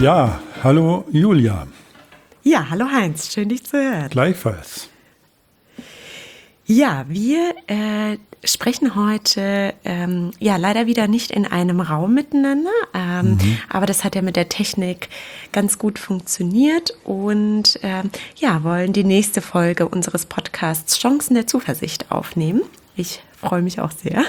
Ja, hallo Julia. Ja, hallo Heinz, schön dich zu hören. Gleichfalls. Ja, wir sprechen heute leider wieder nicht in einem Raum miteinander, aber das hat ja mit der Technik ganz gut funktioniert und wollen die nächste Folge unseres Podcasts Chancen der Zuversicht aufnehmen. Ich freue mich auch sehr.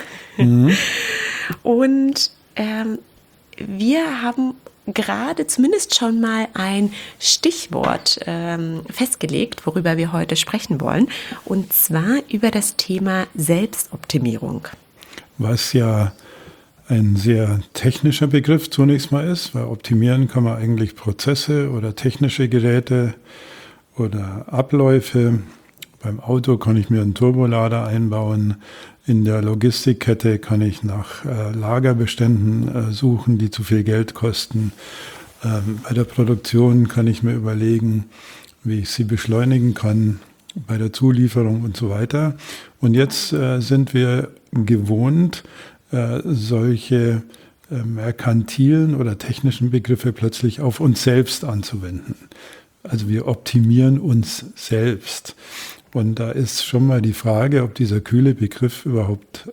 Und wir haben gerade zumindest schon mal ein Stichwort festgelegt, worüber wir heute sprechen wollen, und zwar über das Thema Selbstoptimierung. Was ja ein sehr technischer Begriff zunächst mal ist, weil optimieren kann man eigentlich Prozesse oder technische Geräte oder Abläufe. Beim Auto kann ich mir einen Turbolader einbauen. In der Logistikkette kann ich nach Lagerbeständen suchen, die zu viel Geld kosten. Bei der Produktion kann ich mir überlegen, wie ich sie beschleunigen kann, bei der Zulieferung und so weiter. Und jetzt sind wir gewohnt, solche merkantilen oder technischen Begriffe plötzlich auf uns selbst anzuwenden. Also wir optimieren uns selbst. Und da ist schon mal die Frage, ob dieser kühle Begriff überhaupt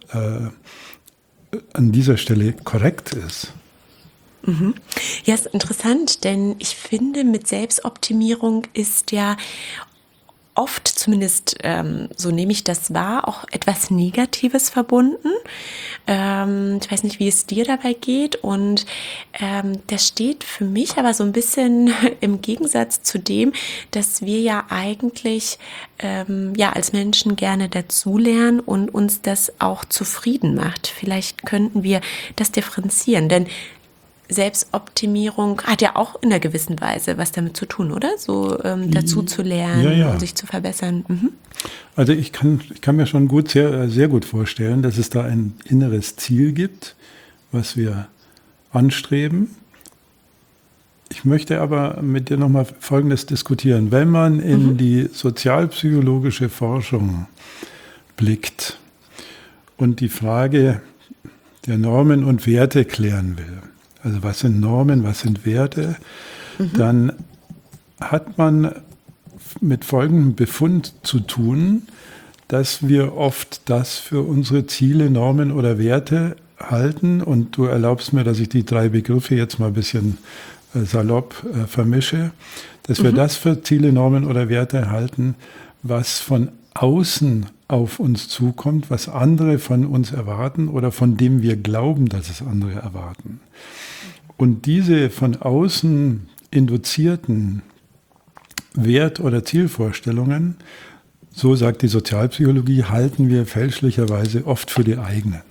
an dieser Stelle korrekt ist. Ja, ist interessant, denn ich finde, mit Selbstoptimierung ist ja oft, zumindest so nehme ich das wahr, auch etwas Negatives verbunden. Ich weiß nicht, wie es dir dabei geht, und das steht für mich aber so ein bisschen im Gegensatz zu dem, dass wir ja eigentlich als Menschen gerne dazulernen und uns das auch zufrieden macht. Vielleicht könnten wir das differenzieren, denn Selbstoptimierung hat ja auch in einer gewissen Weise was damit zu tun, oder? So dazu zu lernen und sich zu verbessern. Also ich kann mir schon sehr gut vorstellen, dass es da ein inneres Ziel gibt, was wir anstreben. Ich möchte aber mit dir nochmal Folgendes diskutieren. Wenn man in die sozialpsychologische Forschung blickt und die Frage der Normen und Werte klären will, also was sind Normen, was sind Werte, dann hat man mit folgendem Befund zu tun, dass wir oft das für unsere Ziele, Normen oder Werte halten. Und du erlaubst mir, dass ich die drei Begriffe jetzt mal ein bisschen salopp vermische, dass wir das für Ziele, Normen oder Werte halten, was von außen auf uns zukommt, was andere von uns erwarten oder von dem wir glauben, dass es andere erwarten. Und diese von außen induzierten Wert- oder Zielvorstellungen, so sagt die Sozialpsychologie, halten wir fälschlicherweise oft für die eigenen.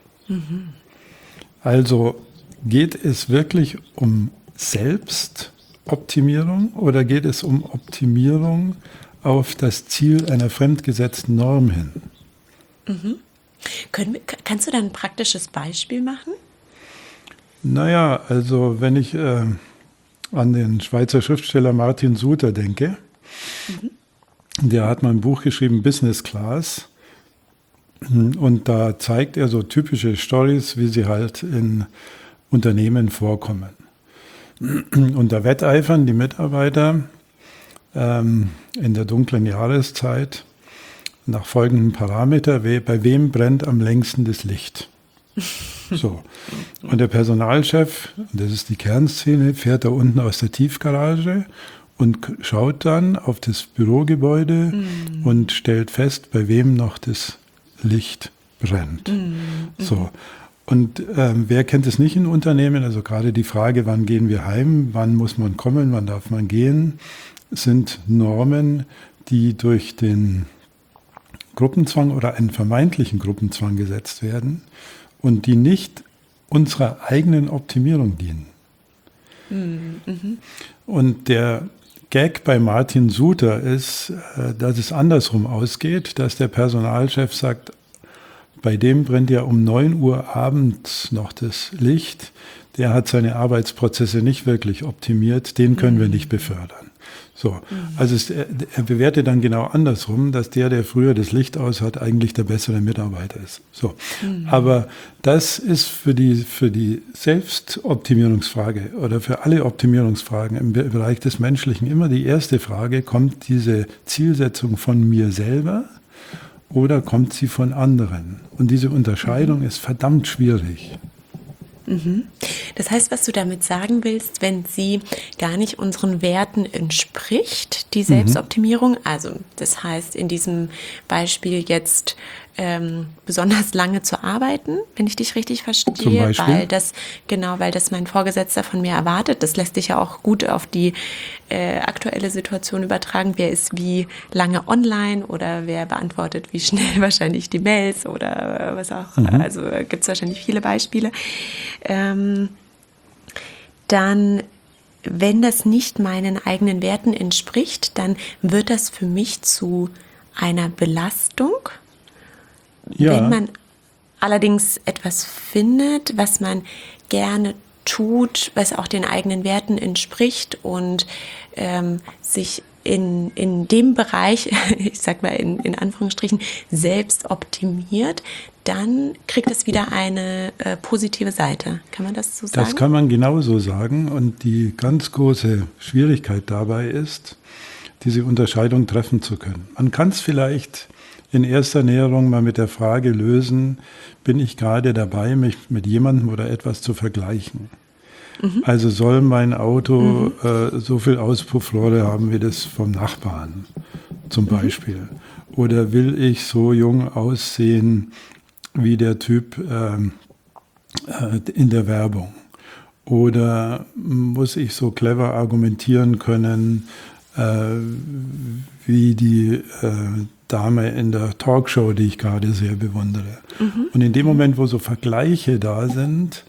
Also geht es wirklich um Selbstoptimierung oder geht es um Optimierung auf das Ziel einer fremdgesetzten Norm hin? Kannst du da ein praktisches Beispiel machen? Naja, also wenn ich an den Schweizer Schriftsteller Martin Suter denke, der hat mal ein Buch geschrieben, Business Class, und da zeigt er so typische Storys, wie sie halt in Unternehmen vorkommen. Und da wetteifern die Mitarbeiter in der dunklen Jahreszeit nach folgendem Parameter: Bei wem brennt am längsten das Licht? So. Und der Personalchef, das ist die Kernszene, fährt da unten aus der Tiefgarage und schaut dann auf das Bürogebäude und stellt fest, bei wem noch das Licht brennt. So. Und wer kennt es nicht in Unternehmen? Also gerade die Frage, wann gehen wir heim, wann muss man kommen, wann darf man gehen, sind Normen, die durch den Gruppenzwang oder einen vermeintlichen Gruppenzwang gesetzt werden und die nicht unserer eigenen Optimierung dienen. Und der Gag bei Martin Suter ist, dass es andersrum ausgeht, dass der Personalchef sagt, bei dem brennt ja um 9 Uhr abends noch das Licht, der hat seine Arbeitsprozesse nicht wirklich optimiert, den können wir nicht befördern. So, also er bewertet dann genau andersrum, dass der früher das Licht aus hat, eigentlich der bessere Mitarbeiter ist. So, aber das ist für die Selbstoptimierungsfrage oder für alle Optimierungsfragen im Bereich des Menschlichen immer die erste Frage: Kommt diese Zielsetzung von mir selber oder kommt sie von anderen? Und diese Unterscheidung ist verdammt schwierig. Das heißt, was du damit sagen willst, wenn sie gar nicht unseren Werten entspricht, die Selbstoptimierung, also das heißt in diesem Beispiel jetzt besonders lange zu arbeiten, wenn ich dich richtig verstehe, weil das mein Vorgesetzter von mir erwartet. Das lässt sich ja auch gut auf die aktuelle Situation übertragen. Wer ist wie lange online oder wer beantwortet wie schnell wahrscheinlich die Mails oder was auch. Also gibt es wahrscheinlich viele Beispiele. Dann, wenn das nicht meinen eigenen Werten entspricht, dann wird das für mich zu einer Belastung. Ja. Wenn man allerdings etwas findet, was man gerne tut, was auch den eigenen Werten entspricht und sich in dem Bereich, ich sag mal in Anführungsstrichen, selbst optimiert, dann kriegt es wieder eine positive Seite. Kann man das so sagen? Das kann man genauso sagen. Und die ganz große Schwierigkeit dabei ist, diese Unterscheidung treffen zu können. Man kann es vielleicht in erster Näherung mal mit der Frage lösen: Bin ich gerade dabei, mich mit jemandem oder etwas zu vergleichen? Also soll mein Auto so viel Auspuffrohre haben wie das vom Nachbarn zum Beispiel? Oder will ich so jung aussehen wie der Typ in der Werbung? Oder muss ich so clever argumentieren können wie die Dame in der Talkshow, die ich gerade sehr bewundere? Und in dem Moment, wo so Vergleiche da sind,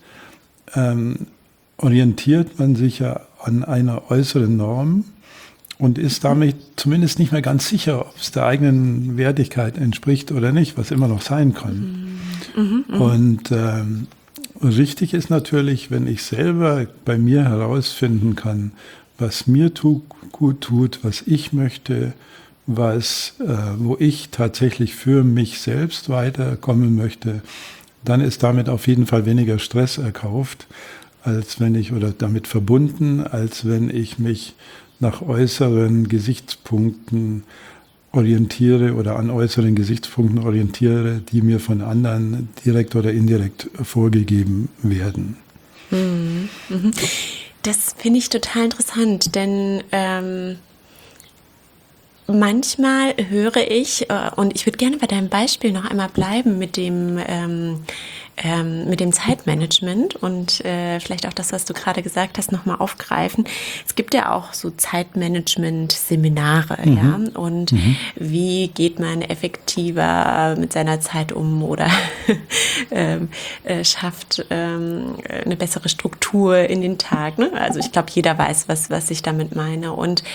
orientiert man sich ja an einer äußeren Norm und ist damit zumindest nicht mehr ganz sicher, ob es der eigenen Wertigkeit entspricht oder nicht, was immer noch sein kann. Und richtig ist natürlich, wenn ich selber bei mir herausfinden kann, was mir gut tut, was ich möchte, wo ich tatsächlich für mich selbst weiterkommen möchte, dann ist damit auf jeden Fall weniger Stress erkauft, als wenn ich, oder damit verbunden, als wenn ich mich nach äußeren Gesichtspunkten orientiere oder an äußeren Gesichtspunkten orientiere, die mir von anderen direkt oder indirekt vorgegeben werden. Das finde ich total interessant, denn manchmal höre ich, und ich würde gerne bei deinem Beispiel noch einmal bleiben mit dem Zeitmanagement und vielleicht auch das, was du gerade gesagt hast, nochmal aufgreifen. Es gibt ja auch so Zeitmanagement-Seminare, ja, und wie geht man effektiver mit seiner Zeit um oder schafft eine bessere Struktur in den Tag, ne? Also ich glaube, jeder weiß, was ich damit meine. Und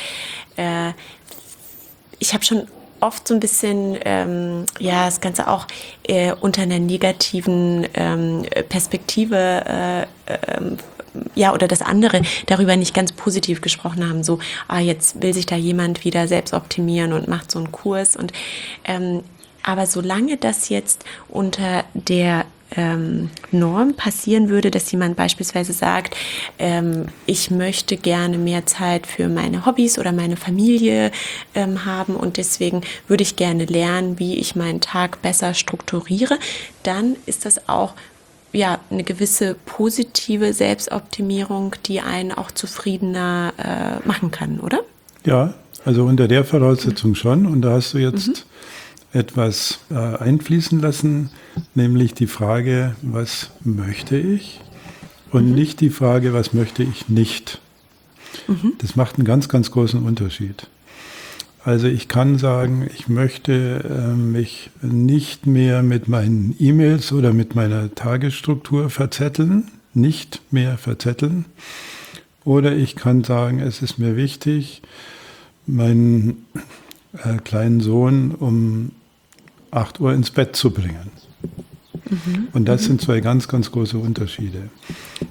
ich habe schon oft so ein bisschen, das Ganze auch unter einer negativen Perspektive, oder das andere darüber nicht ganz positiv gesprochen haben, so, jetzt will sich da jemand wieder selbst optimieren und macht so einen Kurs. Und aber solange das jetzt unter der Norm passieren würde, dass jemand beispielsweise sagt, ich möchte gerne mehr Zeit für meine Hobbys oder meine Familie haben und deswegen würde ich gerne lernen, wie ich meinen Tag besser strukturiere, dann ist das auch eine gewisse positive Selbstoptimierung, die einen auch zufriedener machen kann, oder? Ja, also unter der Voraussetzung schon. Und da hast du jetzt etwas einfließen lassen, nämlich die Frage, was möchte ich? Und nicht die Frage, was möchte ich nicht? Das macht einen ganz, ganz großen Unterschied. Also ich kann sagen, ich möchte mich nicht mehr mit meinen E-Mails oder mit meiner Tagesstruktur verzetteln, nicht mehr verzetteln. Oder ich kann sagen, es ist mir wichtig, meinen kleinen Sohn um 8 Uhr ins Bett zu bringen. Und das sind zwei ganz, ganz große Unterschiede.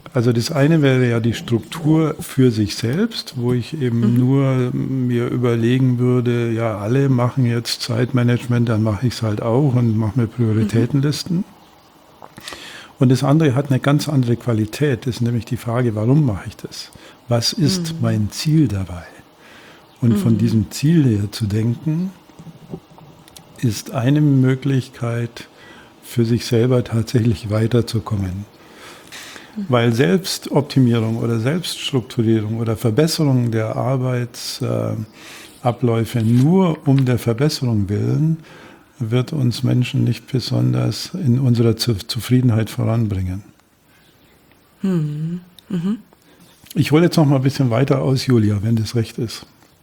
Also das eine wäre ja die Struktur für sich selbst, wo ich eben nur mir überlegen würde, ja, alle machen jetzt Zeitmanagement, dann mache ich es halt auch und mache mir Prioritätenlisten. Und das andere hat eine ganz andere Qualität, das ist nämlich die Frage, warum mache ich das? Was ist mein Ziel dabei? Und von diesem Ziel her zu denken, ist eine Möglichkeit, für sich selber tatsächlich weiterzukommen. Weil Selbstoptimierung oder Selbststrukturierung oder Verbesserung der Arbeitsabläufe nur um der Verbesserung willen, wird uns Menschen nicht besonders in unserer Zufriedenheit voranbringen. Ich hole jetzt noch mal ein bisschen weiter aus, Julia, wenn das recht ist.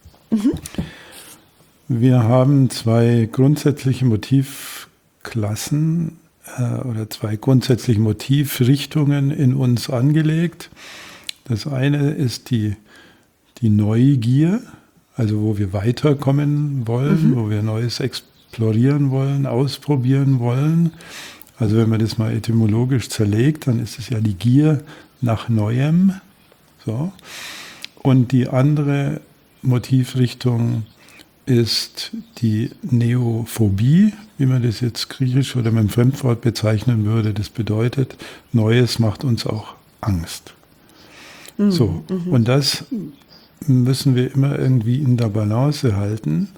Wir haben zwei grundsätzliche Motivklassen oder zwei grundsätzliche Motivrichtungen in uns angelegt. Das eine ist die Neugier, also wo wir weiterkommen wollen, wo wir Neues explorieren wollen, ausprobieren wollen. Also wenn man das mal etymologisch zerlegt, dann ist es ja die Gier nach Neuem. So. Und die andere Motivrichtung ist die Neophobie, wie man das jetzt griechisch oder mit dem Fremdwort bezeichnen würde. Das bedeutet, Neues macht uns auch Angst. So, und das müssen wir immer irgendwie in der Balance halten.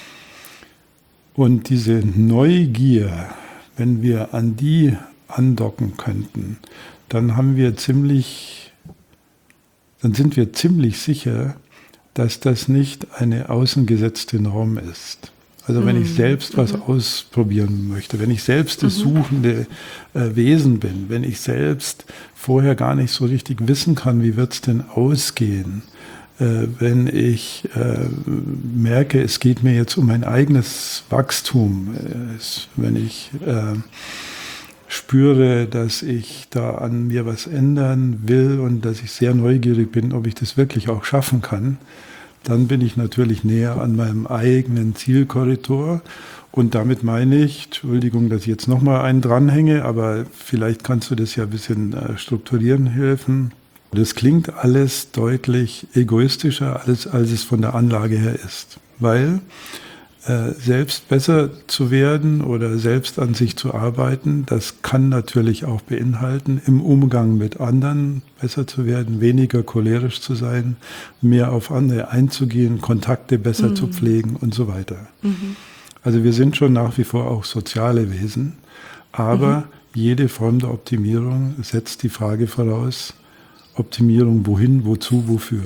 Und diese Neugier, wenn wir an die andocken könnten, dann sind wir ziemlich sicher, dass das nicht eine außengesetzte Norm ist. Also wenn ich selbst was ausprobieren möchte, wenn ich selbst das suchende Wesen bin, wenn ich selbst vorher gar nicht so richtig wissen kann, wie wird es denn ausgehen, wenn ich merke, es geht mir jetzt um mein eigenes Wachstum, wenn ich spüre, dass ich da an mir was ändern will und dass ich sehr neugierig bin, ob ich das wirklich auch schaffen kann, dann bin ich natürlich näher an meinem eigenen Zielkorridor. Und damit meine ich, Entschuldigung, dass ich jetzt nochmal einen dranhänge, aber vielleicht kannst du das ja ein bisschen strukturieren helfen. Das klingt alles deutlich egoistischer, als es von der Anlage her ist. Weil selbst besser zu werden oder selbst an sich zu arbeiten, das kann natürlich auch beinhalten, im Umgang mit anderen besser zu werden, weniger cholerisch zu sein, mehr auf andere einzugehen, Kontakte besser zu pflegen und so weiter. Also wir sind schon nach wie vor auch soziale Wesen, aber jede Form der Optimierung setzt die Frage voraus, Optimierung wohin, wozu, wofür.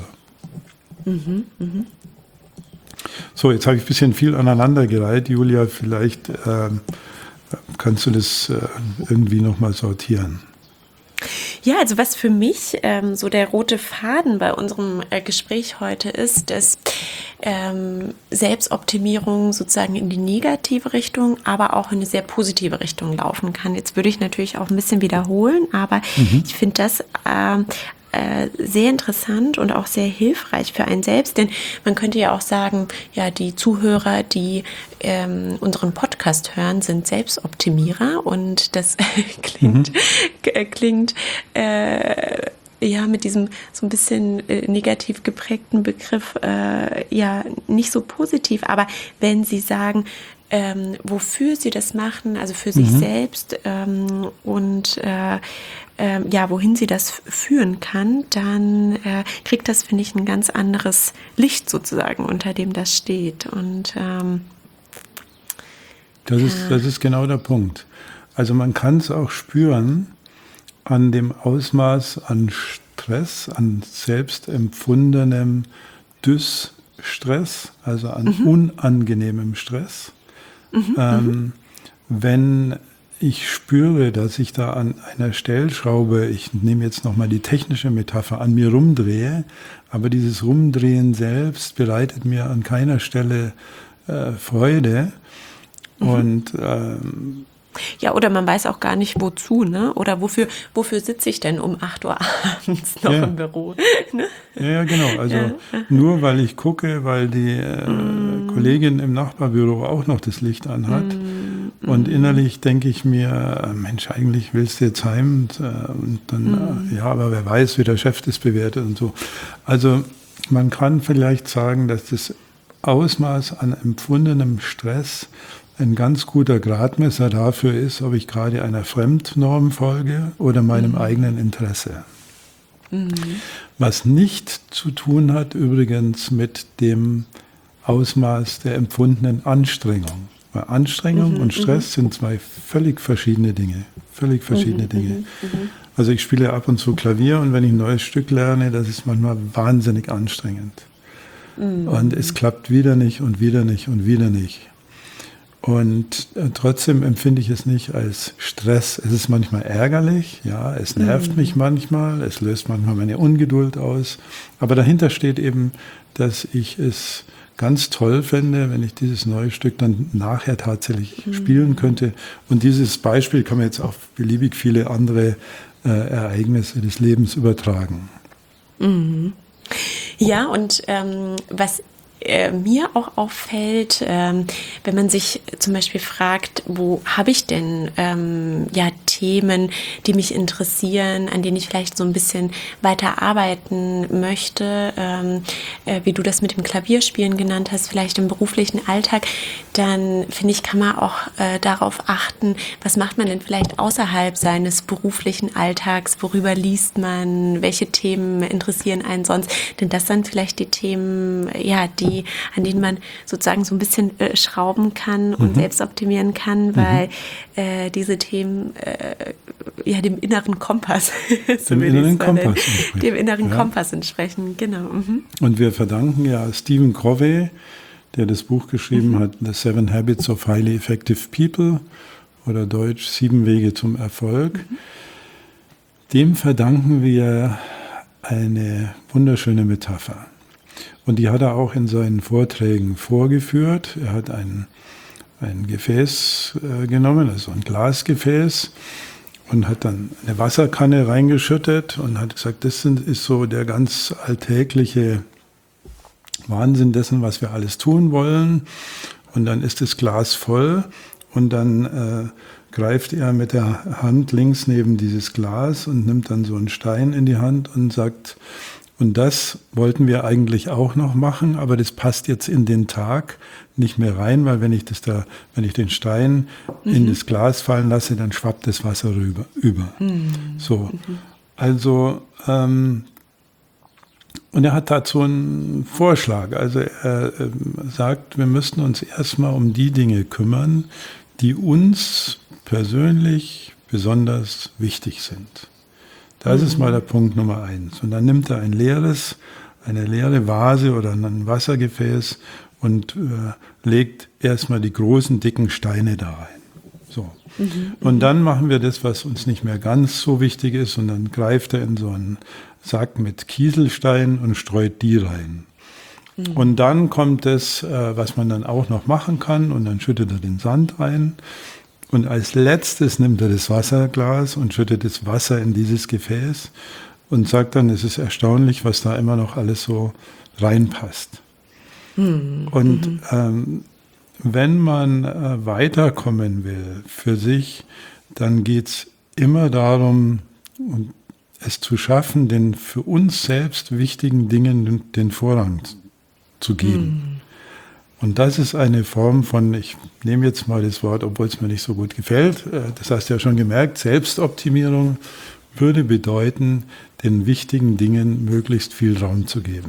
So, jetzt habe ich ein bisschen viel aneinandergereiht. Julia, vielleicht kannst du das irgendwie nochmal sortieren. Ja, also was für mich so der rote Faden bei unserem Gespräch heute ist, dass Selbstoptimierung sozusagen in die negative Richtung, aber auch in eine sehr positive Richtung laufen kann. Jetzt würde ich natürlich auch ein bisschen wiederholen, aber ich finde das sehr interessant und auch sehr hilfreich für einen selbst, denn man könnte ja auch sagen, ja, die Zuhörer, die unseren Podcast hören, sind Selbstoptimierer und das klingt ja mit diesem so ein bisschen negativ geprägten Begriff ja nicht so positiv, aber wenn Sie sagen, wofür Sie das machen, also für sich selbst und ja, wohin Sie das führen kann, dann kriegt das, finde ich, ein ganz anderes Licht sozusagen, unter dem das steht. Und das ist genau der Punkt. Also man kann es auch spüren an dem Ausmaß an Stress, an selbstempfundenem Dysstress, also an unangenehmem Stress. Wenn ich spüre, dass ich da an einer Stellschraube, ich nehme jetzt nochmal die technische Metapher, an mir rumdrehe, aber dieses Rumdrehen selbst bereitet mir an keiner Stelle Freude. Und ja, oder man weiß auch gar nicht, wozu, ne? Oder wofür sitze ich denn um 8 Uhr abends noch im Büro? Ne? Ja, genau. Also nur weil ich gucke, weil die Kollegin im Nachbarbüro auch noch das Licht anhat, Und innerlich denke ich mir, Mensch, eigentlich willst du jetzt heim und dann, ja, aber wer weiß, wie der Chef das bewertet und so. Also man kann vielleicht sagen, dass das Ausmaß an empfundenem Stress ein ganz guter Gradmesser dafür ist, ob ich gerade einer Fremdnorm folge oder meinem eigenen Interesse. Was nicht zu tun hat übrigens mit dem Ausmaß der empfundenen Anstrengung. Weil Anstrengung und Stress sind zwei völlig verschiedene Dinge. Völlig verschiedene Dinge. Also ich spiele ab und zu Klavier und wenn ich ein neues Stück lerne, das ist manchmal wahnsinnig anstrengend. Und es klappt wieder nicht und wieder nicht und wieder nicht. Und trotzdem empfinde ich es nicht als Stress. Es ist manchmal ärgerlich, ja, es nervt mich manchmal, es löst manchmal meine Ungeduld aus. Aber dahinter steht eben, dass ich es ganz toll fände, wenn ich dieses neue Stück dann nachher tatsächlich spielen könnte. Und dieses Beispiel kann man jetzt auf beliebig viele andere Ereignisse des Lebens übertragen. Ja, und was mir auch auffällt, wenn man sich zum Beispiel fragt, wo habe ich denn Themen, die mich interessieren, an denen ich vielleicht so ein bisschen weiter arbeiten möchte, wie du das mit dem Klavierspielen genannt hast, vielleicht im beruflichen Alltag, dann finde ich, kann man auch darauf achten, was macht man denn vielleicht außerhalb seines beruflichen Alltags, worüber liest man, welche Themen interessieren einen sonst, denn das sind vielleicht die Themen, an denen man sozusagen so ein bisschen schrauben kann und selbst optimieren kann, weil diese Themen dem inneren Kompass Kompass entsprechen, genau. Und wir verdanken ja Stephen Covey, der das Buch geschrieben hat, The 7 Habits of Highly Effective People, oder Deutsch 7 Wege zum Erfolg. Dem verdanken wir eine wunderschöne Metapher. Und die hat er auch in seinen Vorträgen vorgeführt. Er hat ein Gefäß genommen, also ein Glasgefäß, und hat dann eine Wasserkanne reingeschüttet und hat gesagt, das ist so der ganz alltägliche Wahnsinn dessen, was wir alles tun wollen. Und dann ist das Glas voll und dann greift er mit der Hand links neben dieses Glas und nimmt dann so einen Stein in die Hand und sagt, und das wollten wir eigentlich auch noch machen, aber das passt jetzt in den Tag nicht mehr rein, weil wenn ich den Stein in das Glas fallen lasse, dann schwappt das Wasser über. So, also und er hat dazu einen Vorschlag. Also er sagt, wir müssten uns erstmal um die Dinge kümmern, die uns persönlich besonders wichtig sind. Das ist mal der Punkt Nummer 1. Und dann nimmt er eine leere Vase oder ein Wassergefäß und legt erstmal die großen, dicken Steine da rein. So. Und dann machen wir das, was uns nicht mehr ganz so wichtig ist, und dann greift er in so einen Sack mit Kieselsteinen und streut die rein. Und dann kommt das, was man dann auch noch machen kann, und dann schüttet er den Sand rein. Und als letztes nimmt er das Wasserglas und schüttet das Wasser in dieses Gefäß und sagt dann, es ist erstaunlich, was da immer noch alles so reinpasst. Und wenn man weiterkommen will für sich, dann geht es immer darum, es zu schaffen, den für uns selbst wichtigen Dingen den Vorrang zu geben. Und das ist eine Form von, ich nehme jetzt mal das Wort, obwohl es mir nicht so gut gefällt, das hast du ja schon gemerkt, Selbstoptimierung würde bedeuten, den wichtigen Dingen möglichst viel Raum zu geben.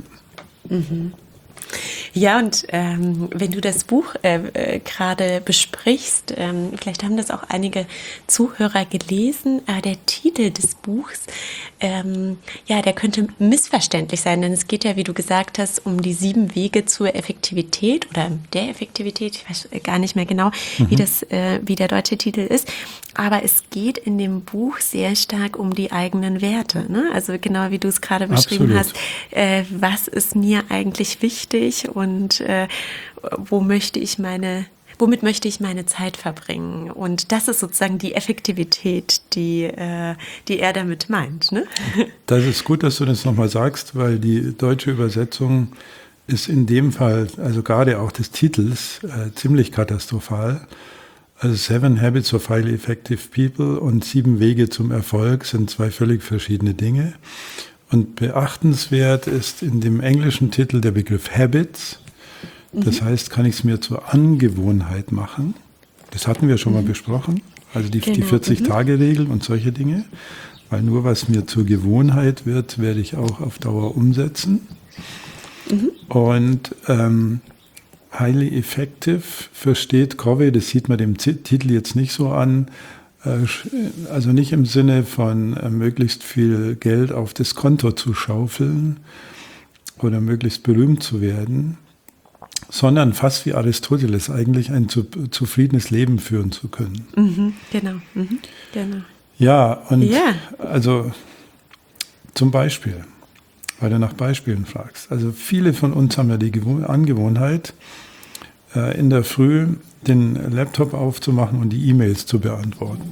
Ja, und wenn du das Buch gerade besprichst, vielleicht haben das auch einige Zuhörer gelesen, der Titel des Buchs, der könnte missverständlich sein, denn es geht ja, wie du gesagt hast, um die 7 Wege zur Effektivität oder der Effektivität, ich weiß gar nicht mehr genau, wie der deutsche Titel ist, aber es geht in dem Buch sehr stark um die eigenen Werte, ne? Also genau wie du es gerade beschrieben hast, was ist mir eigentlich wichtig und womit möchte ich meine Zeit verbringen? Und das ist sozusagen die Effektivität, die er damit meint. Ne? Das ist gut, dass du das nochmal sagst, weil die deutsche Übersetzung ist in dem Fall, also gerade auch des Titels, ziemlich katastrophal. Also 7 Habits of Highly Effective People und 7 Wege zum Erfolg sind 2 völlig verschiedene Dinge. Und beachtenswert ist in dem englischen Titel der Begriff Habits. Das heißt, kann ich es mir zur Angewohnheit machen. Das hatten wir schon mal besprochen. Also die 40-Tage-Regel und solche Dinge. Weil nur was mir zur Gewohnheit wird, werde ich auch auf Dauer umsetzen. Und Highly Effective versteht Covey, das sieht man dem Titel jetzt nicht so an, also nicht im Sinne von möglichst viel Geld auf das Konto zu schaufeln oder möglichst berühmt zu werden, sondern fast wie Aristoteles eigentlich ein zufriedenes Leben führen zu können. Genau. Ja, und also zum Beispiel, weil du nach Beispielen fragst. Also viele von uns haben ja die Angewohnheit, in der Früh den Laptop aufzumachen und die E-Mails zu beantworten.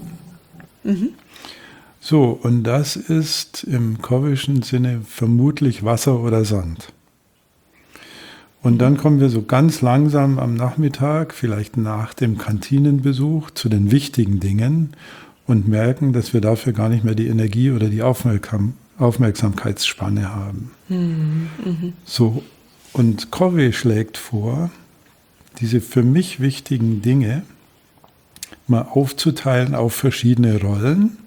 So, und das ist im Coveyschen Sinne vermutlich Wasser oder Sand. Und dann kommen wir so ganz langsam am Nachmittag, vielleicht nach dem Kantinenbesuch, zu den wichtigen Dingen und merken, dass wir dafür gar nicht mehr die Energie oder die Aufmerksamkeitsspanne haben. So, und Covey schlägt vor, diese für mich wichtigen Dinge mal aufzuteilen auf verschiedene Rollen.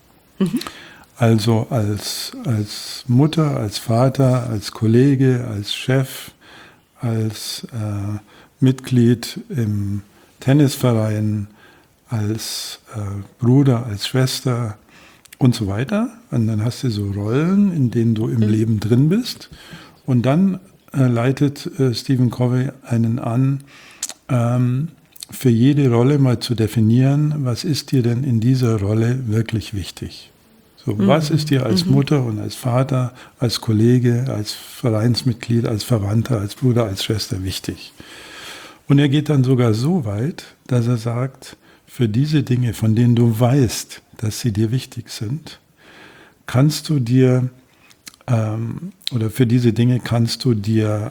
Also als Mutter, als Vater, als Kollege, als Chef, als Mitglied im Tennisverein, als Bruder, als Schwester und so weiter. Und dann hast du so Rollen, in denen du im Leben drin bist. Und dann leitet Stephen Covey einen an, für jede Rolle mal zu definieren, was ist dir denn in dieser Rolle wirklich wichtig? So, was ist dir als Mutter und als Vater, als Kollege, als Vereinsmitglied, als Verwandter, als Bruder, als Schwester wichtig? Und er geht dann sogar so weit, dass er sagt, für diese Dinge, von denen du weißt, dass sie dir wichtig sind, kannst du dir, oder für diese Dinge kannst du dir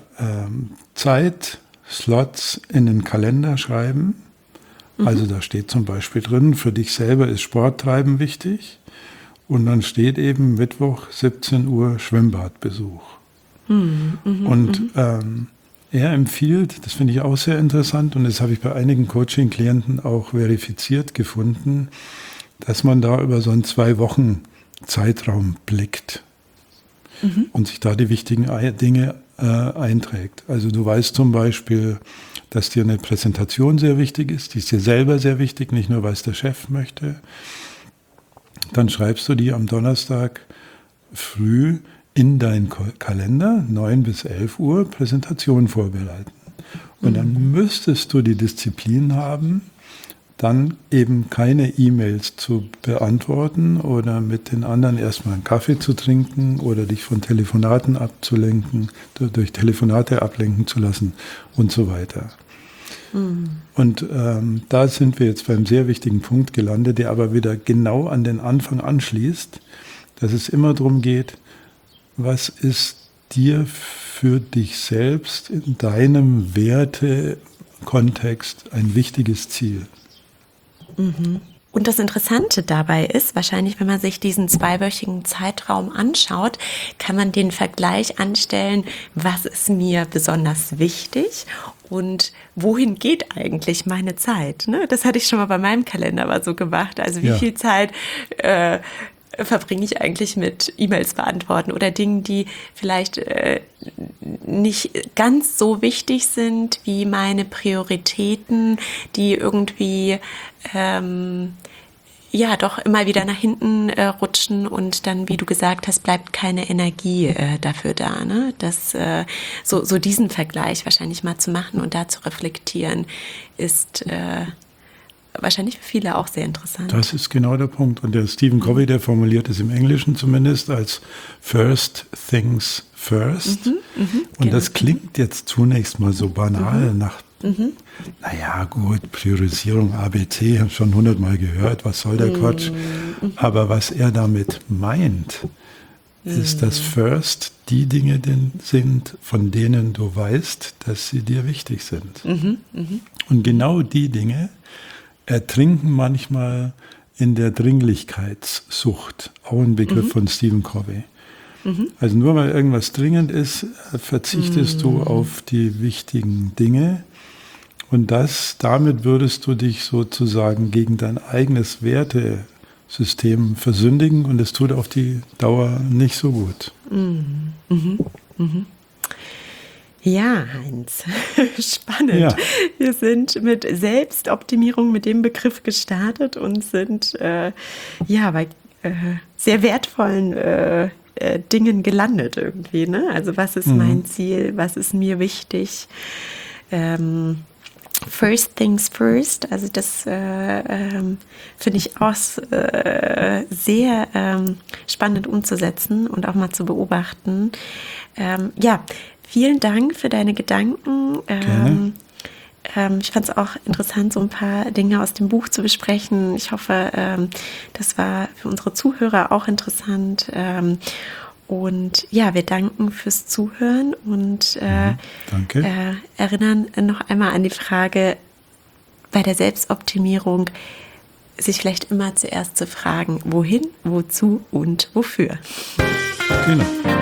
Zeitslots in den Kalender schreiben. Also da steht zum Beispiel drin, für dich selber ist Sporttreiben wichtig. Und dann steht eben Mittwoch 17 Uhr Schwimmbadbesuch. Und er empfiehlt, das finde ich auch sehr interessant und das habe ich bei einigen Coaching-Klienten auch verifiziert gefunden, dass man da über so einen 2 Wochen Zeitraum blickt und sich da die wichtigen Dinge einträgt. Also du weißt zum Beispiel, dass dir eine Präsentation sehr wichtig ist, die ist dir selber sehr wichtig, nicht nur, weil es der Chef möchte. Dann schreibst du die am Donnerstag früh in deinen Kalender, 9 bis 11 Uhr, Präsentation vorbereiten. Und dann müsstest du die Disziplin haben, dann eben keine E-Mails zu beantworten oder mit den anderen erstmal einen Kaffee zu trinken oder dich von Telefonaten abzulenken, durch Telefonate ablenken zu lassen und so weiter. Und da sind wir jetzt beim sehr wichtigen Punkt gelandet, der aber wieder genau an den Anfang anschließt, dass es immer darum geht, was ist dir für dich selbst in deinem Wertekontext ein wichtiges Ziel? Und das Interessante dabei ist, wahrscheinlich, wenn man sich diesen 2-wöchigen Zeitraum anschaut, kann man den Vergleich anstellen, was ist mir besonders wichtig und wohin geht eigentlich meine Zeit? Ne? Das hatte ich schon mal bei meinem Kalender mal so gemacht. Also wie viel Zeit verbringe ich eigentlich mit E-Mails beantworten oder Dingen, die vielleicht nicht ganz so wichtig sind wie meine Prioritäten, die irgendwie doch immer wieder nach hinten rutschen und dann, wie du gesagt hast, bleibt keine Energie dafür da. Ne? Das, so diesen Vergleich wahrscheinlich mal zu machen und da zu reflektieren, ist wahrscheinlich für viele auch sehr interessant. Das ist genau der Punkt. Und der Stephen Covey, der formuliert es im Englischen zumindest als First Things First. Und das klingt jetzt zunächst mal so banal nach, naja gut, Priorisierung ABC, habe schon 100-mal gehört, was soll der Quatsch? Aber was er damit meint, ist, dass First die Dinge sind, von denen du weißt, dass sie dir wichtig sind. Und genau die Dinge ertrinken manchmal in der Dringlichkeitssucht. Auch ein Begriff von Stephen Covey. Also nur weil irgendwas dringend ist, verzichtest du auf die wichtigen Dinge. Und damit würdest du dich sozusagen gegen dein eigenes Wertesystem versündigen und es tut auf die Dauer nicht so gut. Ja, Heinz, spannend. Ja. Wir sind mit Selbstoptimierung, mit dem Begriff gestartet und sind bei sehr wertvollen Dingen gelandet irgendwie. Ne? Also was ist mein Ziel, was ist mir wichtig? First things first, also das finde ich auch sehr spannend umzusetzen und auch mal zu beobachten. Vielen Dank für deine Gedanken. Ich fand es auch interessant, so ein paar Dinge aus dem Buch zu besprechen. Ich hoffe, das war für unsere Zuhörer auch interessant. Und wir danken fürs Zuhören und Danke. Erinnern noch einmal an die Frage, bei der Selbstoptimierung sich vielleicht immer zuerst zu fragen, wohin, wozu und wofür. Genau.